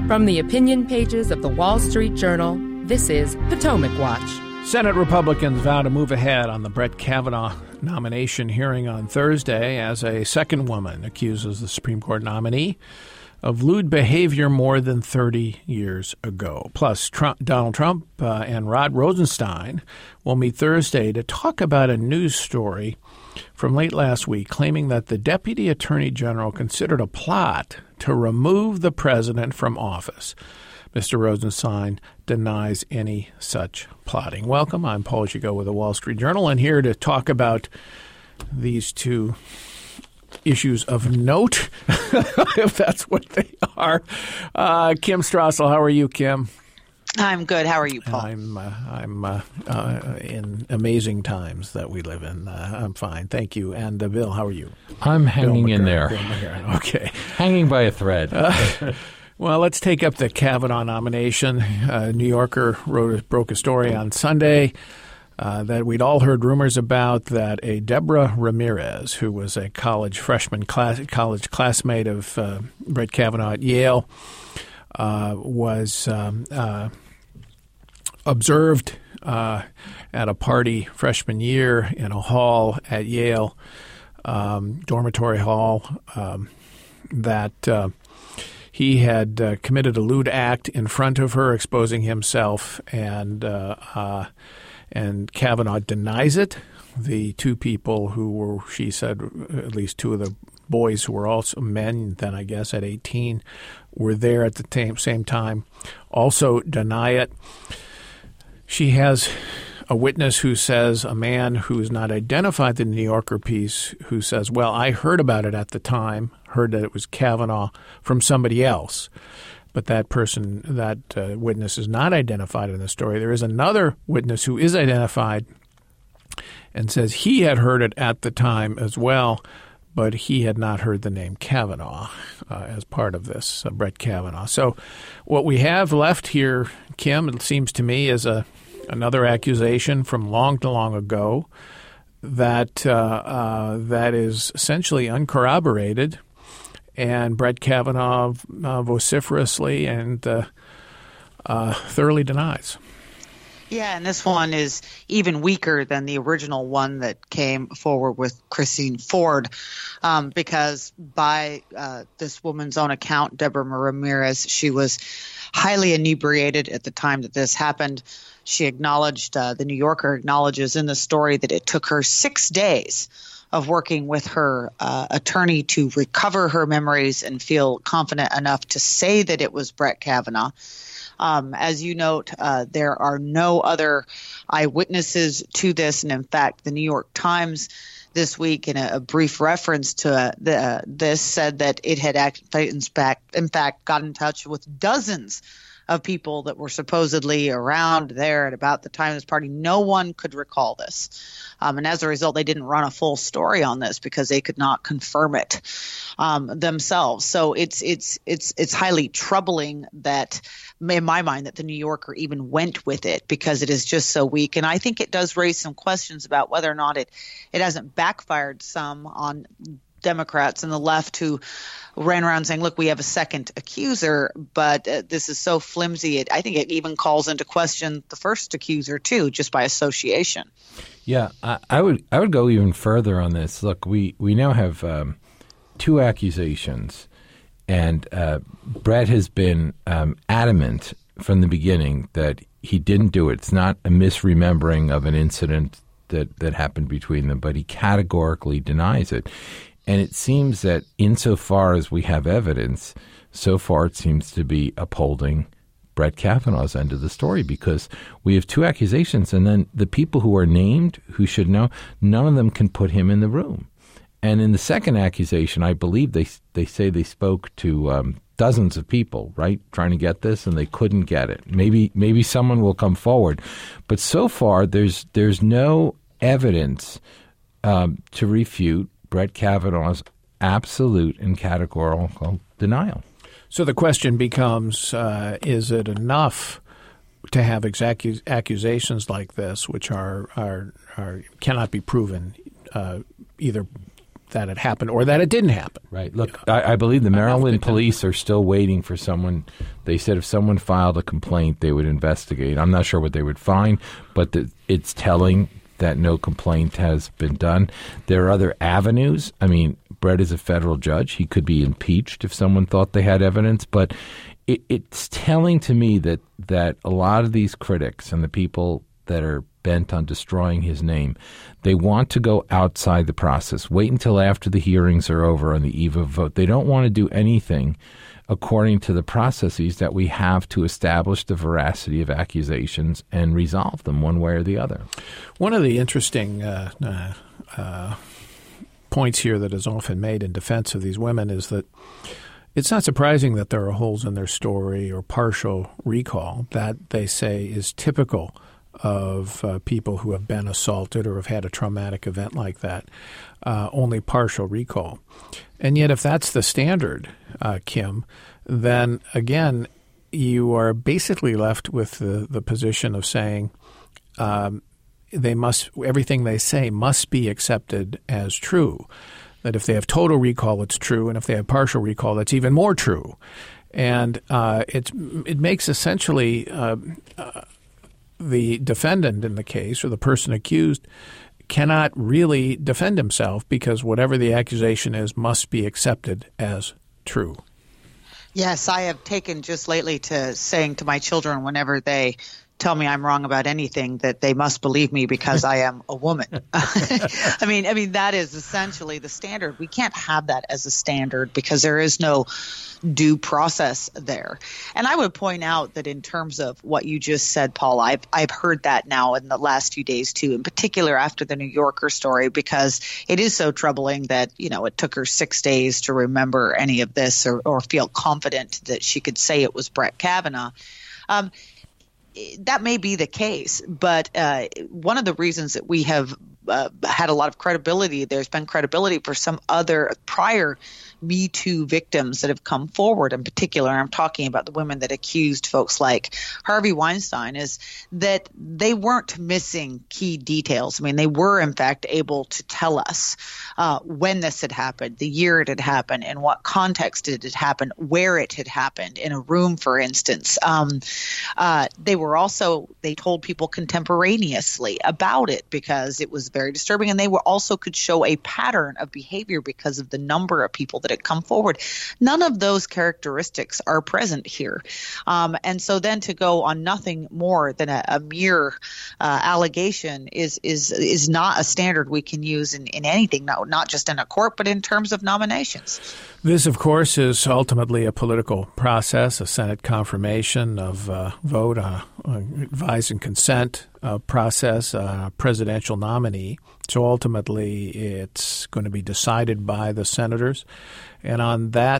From the opinion pages of the Wall Street Journal, this is Potomac Watch. Senate Republicans vow to move ahead on the Brett Kavanaugh nomination hearing on Thursday as a second woman accuses the Supreme Court nominee of lewd behavior more than 30 years ago. Plus, Donald Trump and Rod Rosenstein will meet Thursday to talk about a news story from late last week claiming that the Deputy Attorney General considered a plot to remove the president from office. Mr. Rosenstein denies any such plotting. Welcome. I'm Paul Gigot with the Wall Street Journal, and here to talk about these two issues of note, if that's what they are. Kim Strassel, how are you, Kim? I'm good. How are you, Paul? I'm in amazing times that we live in. I'm fine, thank you. And Bill, how are you? I'm hanging in there. Okay, hanging by a thread. Well, let's take up the Kavanaugh nomination. New Yorker broke a story on Sunday that we'd all heard rumors about, that a Deborah Ramirez, who was a college classmate of Brett Kavanaugh at Yale, was observed at a party freshman year in a hall at Yale, dormitory hall, that he had committed a lewd act in front of her, exposing himself, and Kavanaugh denies it. The two people who were, she said, at least two of the boys who were also men, then I guess at 18, were there at the same time, also deny it. She has a witness who says, a man who is not identified in the New Yorker piece, who says, well, I heard about it at the time, heard that it was Kavanaugh from somebody else. But that person, that witness is not identified in the story. There is another witness who is identified and says he had heard it at the time as well, but he had not heard the name Kavanaugh as part of this, Brett Kavanaugh. So what we have left here, Kim, it seems to me, is another accusation from long ago that that is essentially uncorroborated. And Brett Kavanaugh vociferously and thoroughly denies. Yeah, and this one is even weaker than the original one that came forward with Christine Ford, because by this woman's own account, Deborah Ramirez, she was highly inebriated at the time that this happened. She acknowledged, the New Yorker acknowledges in the story, that it took her 6 days of working with her attorney to recover her memories and feel confident enough to say that it was Brett Kavanaugh. As you note, there are no other eyewitnesses to this. And in fact, the New York Times this week, in a brief reference to this, said that it had in fact got in touch with dozens of people that were supposedly around there at about the time of this party. No one could recall this. And as a result, they didn't run a full story on this because they could not confirm it themselves. So it's highly troubling that, in my mind, that the New Yorker even went with it, because it is just so weak. And I think it does raise some questions about whether or not it hasn't backfired some on Democrats and the left, who ran around saying, look, we have a second accuser, but this is so flimsy. I think it even calls into question the first accuser, too, just by association. Yeah, I would go even further on this. Look, we now have two accusations, and Brett has been adamant from the beginning that he didn't do it. It's not a misremembering of an incident that happened between them, but he categorically denies it. And it seems that insofar as we have evidence, so far it seems to be upholding Brett Kavanaugh's end of the story, because we have two accusations, and then the people who are named, who should know, none of them can put him in the room. And in the second accusation, I believe they say they spoke to dozens of people, right, trying to get this, and they couldn't get it. Maybe someone will come forward. But so far, there's no evidence to refute Brett Kavanaugh's absolute and categorical denial. So the question becomes, is it enough to have accusations like this, which are cannot be proven either that it happened or that it didn't happen. Right. Look, I believe the Maryland police are still waiting for someone. They said if someone filed a complaint, they would investigate. I'm not sure what they would find, but it's telling that no complaint has been done. There are other avenues. I mean, Brett is a federal judge. He could be impeached if someone thought they had evidence, but it's telling to me that a lot of these critics and the people that are bent on destroying his name, they want to go outside the process, wait until after the hearings are over on the eve of a vote. They don't want to do anything according to the processes that we have to establish the veracity of accusations and resolve them one way or the other. One of the interesting points here that is often made in defense of these women is that it's not surprising that there are holes in their story or partial recall. That, they say, is typical of people who have been assaulted or have had a traumatic event like that, only partial recall. And yet if that's the standard, Kim, then again, you are basically left with the position of saying everything they say must be accepted as true. That if they have total recall, it's true, and if they have partial recall, that's even more true. And it makes essentially the defendant in the case or the person accused cannot really defend himself because whatever the accusation is must be accepted as true. Yes, I have taken just lately to saying to my children whenever they tell me I'm wrong about anything that they must believe me because I am a woman. I mean that is essentially the standard. We can't have that as a standard because there is no due process there. And I would point out that in terms of what you just said, Paul, I've heard that now in the last few days too, in particular after the New Yorker story, because it is so troubling that, it took her 6 days to remember any of this or feel confident that she could say it was Brett Kavanaugh. That may be the case, but one of the reasons that we have had a lot of credibility, there's been credibility for some other prior Me Too victims that have come forward in particular, I'm talking about the women that accused folks like Harvey Weinstein, is that they weren't missing key details. I mean, they were in fact able to tell us when this had happened, the year it had happened, in what context it had happened, where it had happened, in a room, for instance. They told people contemporaneously about it because it was very disturbing, and they also could show a pattern of behavior because of the number of people that had come forward. None of those characteristics are present here. And so then to go on nothing more than a mere allegation is not a standard we can use in anything, not just in a court, but in terms of nominations. This, of course, is ultimately a political process, a Senate confirmation of vote, advise and consent process, a presidential nominee. So ultimately, it's going to be decided by the senators. And on that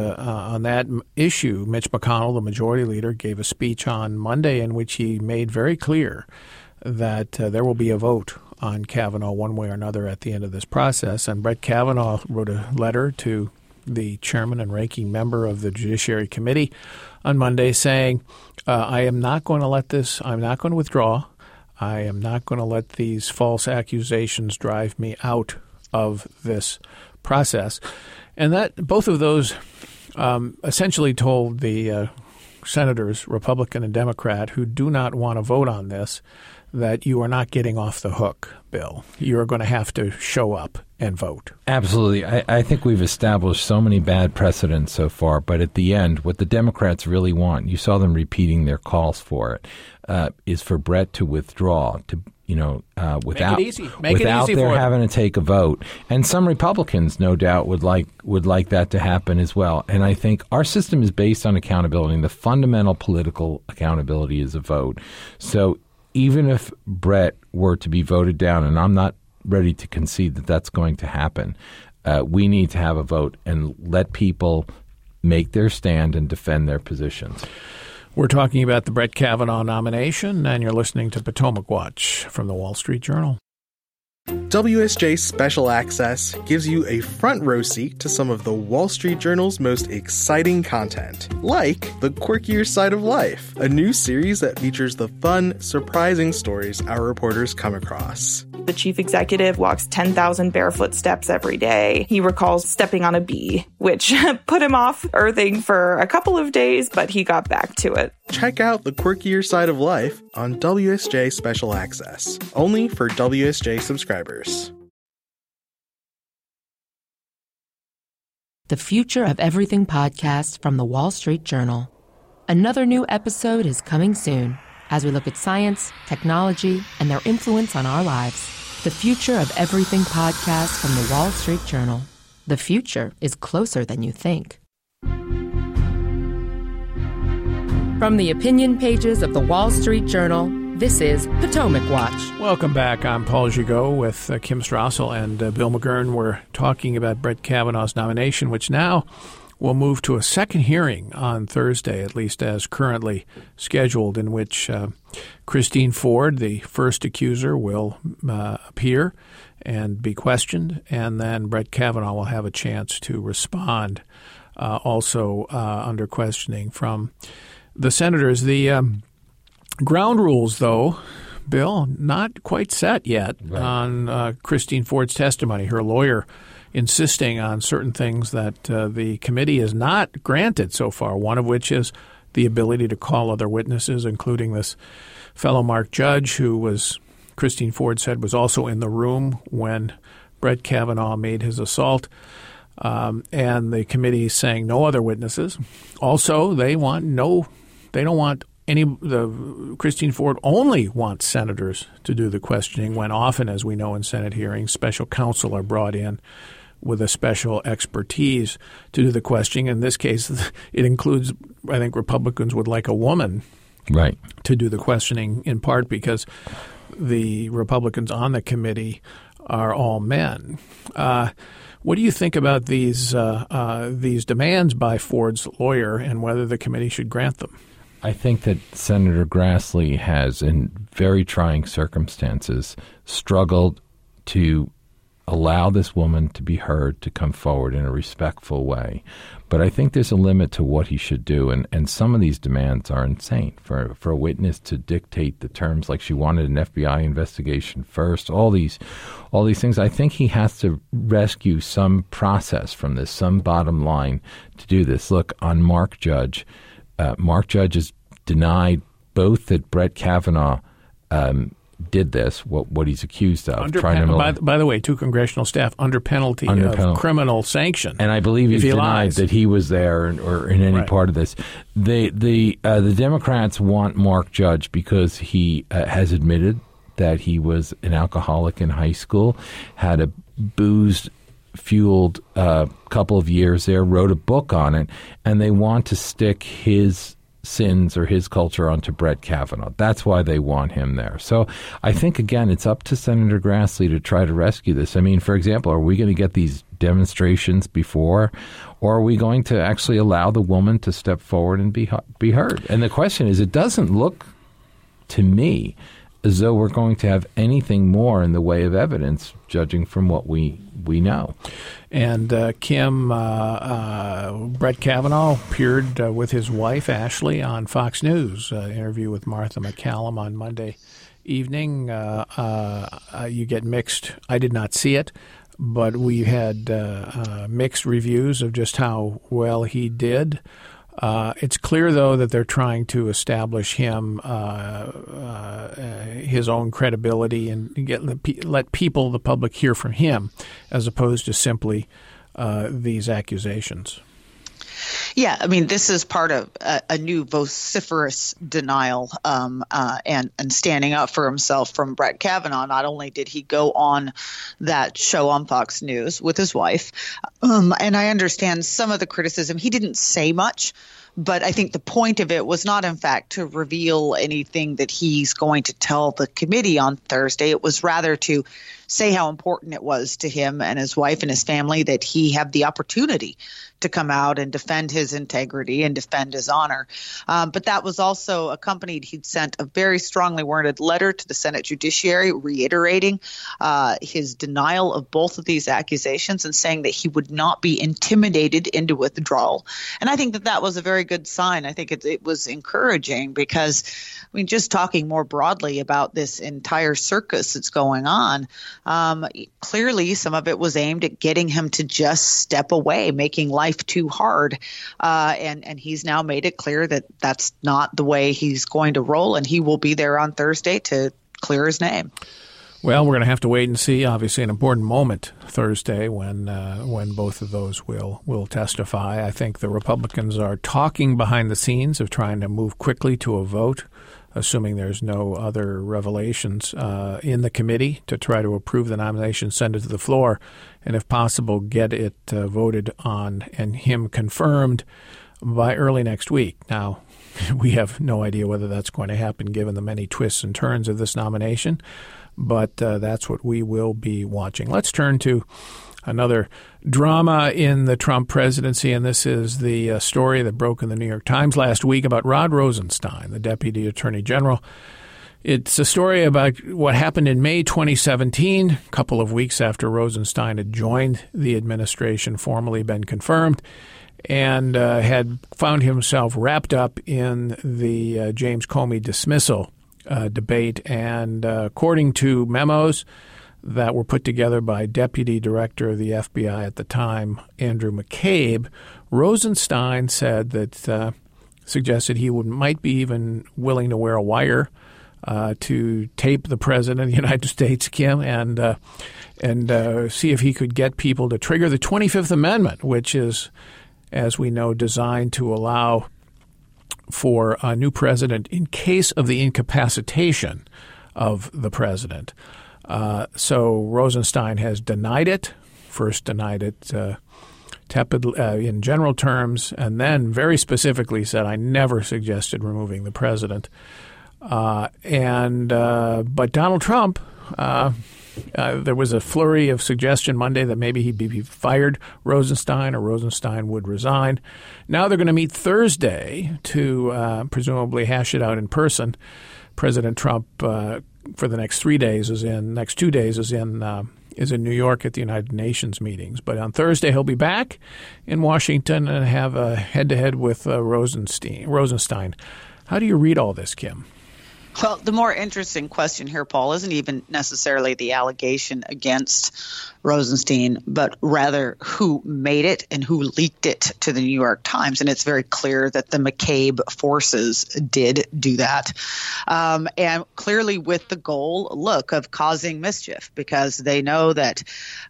issue, Mitch McConnell, the majority leader, gave a speech on Monday in which he made very clear that there will be a vote on Kavanaugh one way or another at the end of this process. And Brett Kavanaugh wrote a letter to the chairman and ranking member of the Judiciary Committee on Monday saying, I am not going to let this, I'm not going to withdraw. I am not going to let these false accusations drive me out of this process. And that both of those essentially told the senators, Republican and Democrat, who do not want to vote on this, that you are not getting off the hook, Bill. You are going to have to show up and vote. Absolutely. I think we've established so many bad precedents so far, but at the end, what the Democrats really want, you saw them repeating their calls for it, is for Brett to withdraw, without their having to take a vote. And some Republicans, no doubt, would like that to happen as well. And I think our system is based on accountability, and the fundamental political accountability is a vote. So even if Brett were to be voted down, and I'm not ready to concede that that's going to happen, we need to have a vote and let people make their stand and defend their positions. We're talking about the Brett Kavanaugh nomination, and you're listening to Potomac Watch from the Wall Street Journal. WSJ Special Access gives you a front row seat to some of the Wall Street Journal's most exciting content, like The Quirkier Side of Life, a new series that features the fun, surprising stories our reporters come across. The chief executive walks 10,000 barefoot steps every day. He recalls stepping on a bee, which put him off earthing for a couple of days, but he got back to it. Check out The Quirkier Side of Life on WSJ Special Access, only for WSJ subscribers. The Future of Everything podcast from the Wall Street Journal. Another new episode is coming soon as we look at science, technology, and their influence on our lives. The Future of Everything podcast from the Wall Street Journal. The future is closer than you think. From the opinion pages of the Wall Street Journal, this is Potomac Watch. Welcome back. I'm Paul Gigot with Kim Strassel and Bill McGurn. We're talking about Brett Kavanaugh's nomination, which now will move to a second hearing on Thursday, at least as currently scheduled, in which Christine Ford, the first accuser, will appear and be questioned, and then Brett Kavanaugh will have a chance to respond, also under questioning from the senators. The ground rules, though, Bill, not quite set yet on Christine Ford's testimony. Her lawyer insisting on certain things that the committee has not granted so far, one of which is the ability to call other witnesses, including this fellow Mark Judge, who was, Christine Ford said, was also in the room when Brett Kavanaugh made his assault. And the committee is saying no other witnesses. Also, Christine Ford only wants senators to do the questioning when often, as we know in Senate hearings, special counsel are brought in with a special expertise to do the questioning. In this case, it includes, I think Republicans would like a woman to do the questioning, in part because the Republicans on the committee are all men. What do you think about these demands by Ford's lawyer and whether the committee should grant them? I think that Senator Grassley has, in very trying circumstances, struggled to allow this woman to be heard, to come forward in a respectful way. But I think there's a limit to what he should do, and some of these demands are insane. For a witness to dictate the terms, like she wanted an FBI investigation first, all these things. I think he has to rescue some process from this, some bottom line to do this. Look, on Mark Judge has denied both that Brett Kavanaugh did this, what he's accused of. By the way, to congressional staff, under penalty of criminal sanction. And I believe he's denied that he was there or in any part of this. The Democrats want Mark Judge because he has admitted that he was an alcoholic in high school, had a booze-fueled couple of years there, wrote a book on it, and they want to stick his sins or his culture onto Brett Kavanaugh. That's why they want him there. So I think, again, it's up to Senator Grassley to try to rescue this. I mean, for example, are we going to get these demonstrations before, or are we going to actually allow the woman to step forward and be heard? And the question is, it doesn't look to me as though we're going to have anything more in the way of evidence, judging from what we know. And Kim, Brett Kavanaugh appeared with his wife, Ashley, on Fox News, interview with Martha McCallum on Monday evening. You get mixed. I did not see it, but we had mixed reviews of just how well he did. It's clear, though, that they're trying to establish him, his own credibility, and let people, the public, hear from him, as opposed to simply these accusations. Yeah, I mean, this is part of a new vociferous denial and standing up for himself from Brett Kavanaugh. Not only did he go on that show on Fox News with his wife, and I understand some of the criticism. He didn't say much, but I think the point of it was not, in fact, to reveal anything that he's going to tell the committee on Thursday. It was rather to say how important it was to him and his wife and his family that he have the opportunity to come out and defend his integrity and defend his honor. But that was also accompanied. He'd sent a very strongly worded letter to the Senate Judiciary reiterating his denial of both of these accusations and saying that he would not be intimidated into withdrawal. And I think that that was a very very good sign. I think it was encouraging because, just talking more broadly about this entire circus that's going on, clearly some of it was aimed at getting him to just step away, making life too hard. And he's now made it clear that that's not the way he's going to roll, and he will be there on Thursday to clear his name. Well, we're going to have to wait and see. Obviously, an important moment Thursday when both of those will testify. I think the Republicans are talking behind the scenes of trying to move quickly to a vote, assuming there's no other revelations in the committee, to try to approve the nomination, send it to the floor, and if possible, get it voted on and him confirmed by early next week. Now, we have no idea whether that's going to happen given the many twists and turns of this nomination, but that's what we will be watching. Let's turn to another drama in the Trump presidency, and this is the story that broke in the New York Times last week about Rod Rosenstein, the Deputy Attorney General. It's a story about what happened in May 2017, a couple of weeks after Rosenstein had joined the administration, formally been confirmed, and had found himself wrapped up in the James Comey dismissal debate. And according to memos that were put together by Deputy Director of the FBI at the time, Andrew McCabe, Rosenstein said that suggested he might be even willing to wear a wire to tape the President of the United States, Kim, and see if he could get people to trigger the 25th Amendment, which is, as we know, designed to allow for a new president in case of the incapacitation of the president. So Rosenstein has denied it, first denied it tepid in general terms, and then very specifically said, I never suggested removing the president. But Donald Trump, there was a flurry of suggestion Monday that maybe he'd be fired Rosenstein or Rosenstein would resign. Now they're going to meet Thursday to presumably hash it out in person. President Trump for the next 2 days is in New York at the United Nations meetings. But on Thursday he'll be back in Washington and have a head-to-head with Rosenstein. How do you read all this, Kim? Well, the more interesting question here, Paul, isn't even necessarily the allegation against Rosenstein, but rather who made it and who leaked it to the New York Times. And it's very clear that the McCabe forces did do that. And clearly with the goal, of causing mischief, because they know that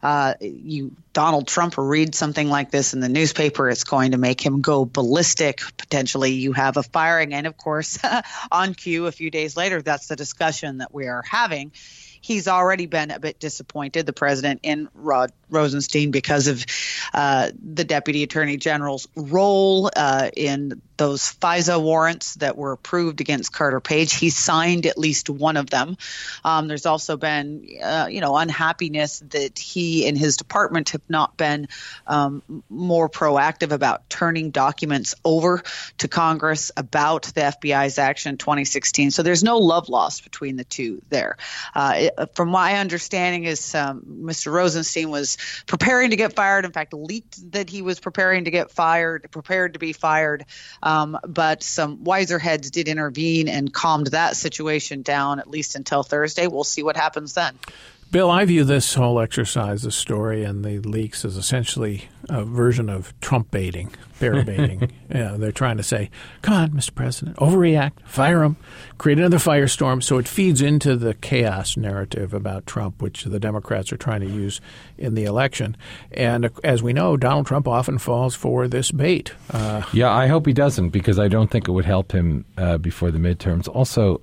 Donald Trump reads something like this in the newspaper, it's going to make him go ballistic. Potentially you have a firing. And of course, on cue a few days later, that's the discussion that we are having. He's already been a bit disappointed, the president, in Rod Rosenstein because of the Deputy Attorney General's role in those FISA warrants that were approved against Carter Page. He signed at least one of them. There's also been, unhappiness that he and his department have not been more proactive about turning documents over to Congress about the FBI's action in 2016. So there's no love lost between the two there. From my understanding is Mr. Rosenstein was preparing to get fired. In fact, leaked that he was prepared to be fired. But some wiser heads did intervene and calmed that situation down, at least until Thursday. We'll see what happens then. Bill, I view this whole exercise, the story and the leaks, as essentially a version of Trump baiting, bear baiting. They're trying to say, come on, Mr. President, overreact, fire him, create another firestorm. So it feeds into the chaos narrative about Trump, which the Democrats are trying to use in the election. And as we know, Donald Trump often falls for this bait. I hope he doesn't, because I don't think it would help him before the midterms. Also,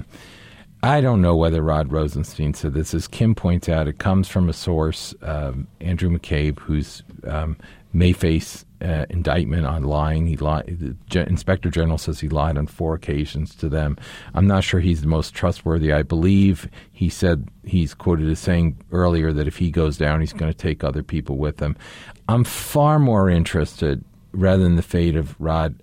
I don't know whether Rod Rosenstein said this. As Kim points out, it comes from a source, Andrew McCabe, who's may face indictment on lying. He lied. The Inspector General says he lied on 4 occasions to them. I'm not sure he's the most trustworthy. I believe he said, he's quoted as saying earlier, that if he goes down, he's going to take other people with him. I'm far more interested, rather than the fate of Rod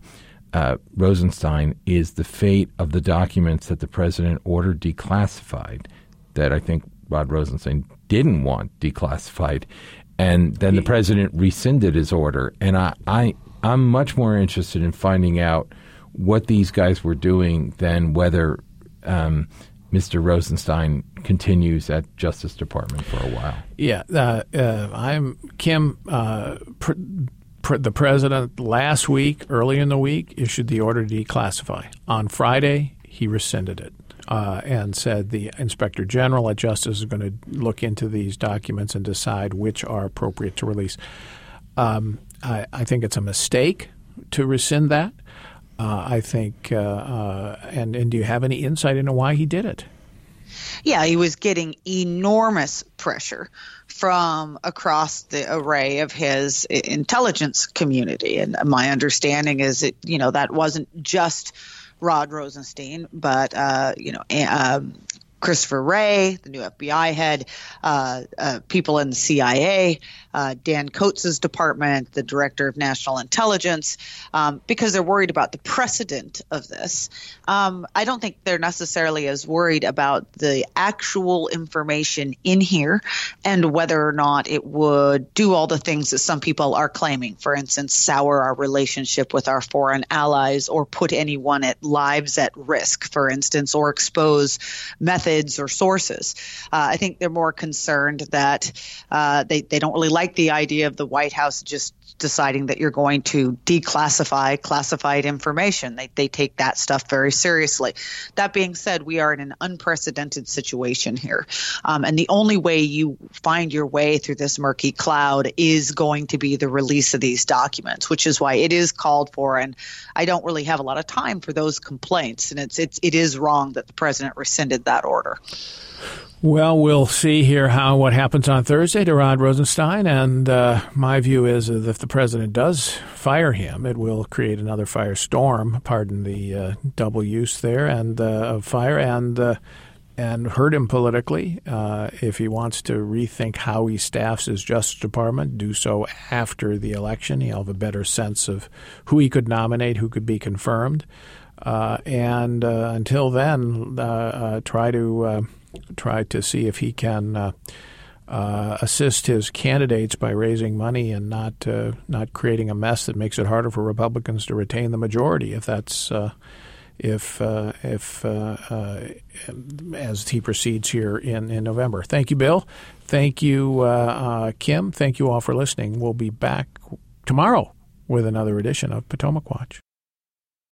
Rosenstein, is the fate of the documents that the president ordered declassified, that I think Rod Rosenstein didn't want declassified, and then the president rescinded his order. And I'm much more interested in finding out what these guys were doing than whether Mr. Rosenstein continues at Justice Department for a while. Yeah, I'm Kim. The president last week, early in the week, issued the order to declassify. On Friday, he rescinded it and said the Inspector General at Justice is going to look into these documents and decide which are appropriate to release. I think it's a mistake to rescind that. I think, and do you have any insight into why he did it? Yeah, he was getting enormous pressure from across the array of his intelligence community. And my understanding is that wasn't just Rod Rosenstein, but, Christopher Wray, the new FBI head, people in the CIA, Dan Coates' department, the director of national intelligence, because they're worried about the precedent of this. I don't think they're necessarily as worried about the actual information in here and whether or not it would do all the things that some people are claiming. For instance, sour our relationship with our foreign allies or put anyone at lives at risk, for instance, or expose methods or sources. I think they're more concerned that they don't really like the idea of the White House just deciding that you're going to declassify classified information. They take that stuff very seriously. That being said, we are in an unprecedented situation here. And the only way you find your way through this murky cloud is going to be the release of these documents, which is why it is called for. And I don't really have a lot of time for those complaints. And it is wrong that the president rescinded that order. Well, we'll see here what happens on Thursday to Rod Rosenstein, and my view is that if the president does fire him, it will create another firestorm, pardon the double use there, and of fire, and hurt him politically. If he wants to rethink how he staffs his Justice Department, do so after the election. He'll have a better sense of who he could nominate, who could be confirmed. And until then, try to see if he can assist his candidates by raising money and not creating a mess that makes it harder for Republicans to retain the majority. If that's as he proceeds here in November. Thank you, Bill. Thank you, Kim. Thank you all for listening. We'll be back tomorrow with another edition of Potomac Watch.